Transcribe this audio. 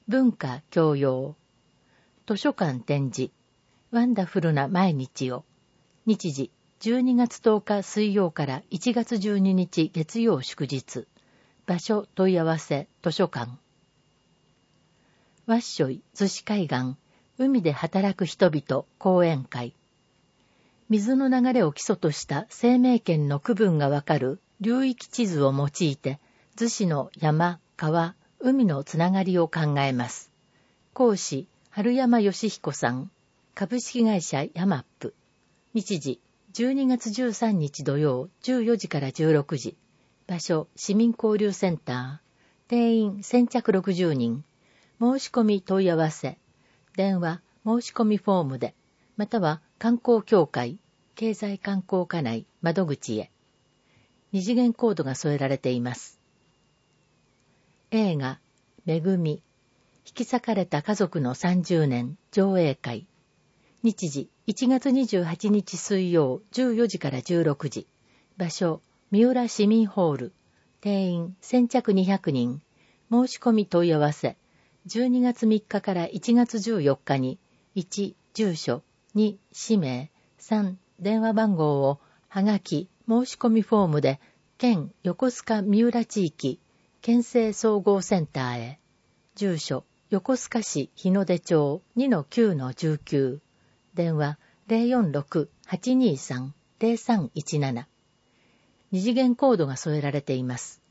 文化教養。図書館展示。ワンダフルな毎日を。日時、12月10日水曜から1月12日月曜祝日。場所問い合わせ図書館。ワッショイ逗子海岸。海で働く人々講演会。水の流れを基礎とした生命圏の区分がわかる流域地図を用いて、逗子の山、川、海のつながりを考えます。講師、春山義彦さん。株式会社ヤマップ。日時、12月13日土曜14時から16時。場所、市民交流センター。定員先着60人。申し込み問い合わせ。電話、申し込みフォームで、または観光協会、経済観光課内窓口へ。二次元コードが添えられています。映画、めぐみ。引き裂かれた家族の30年上映会。日時、1月28日水曜14時から16時。場所、三浦市民ホール。定員先着200人。申し込み問い合わせ。12月3日から1月14日に、1、住所、2、氏名、3、電話番号を、はがき、申し込みフォームで、県横須賀三浦地域、県政総合センターへ。住所、横須賀市日の出町 2-9-19。電話、046-823-0317。二次元コードが添えられています。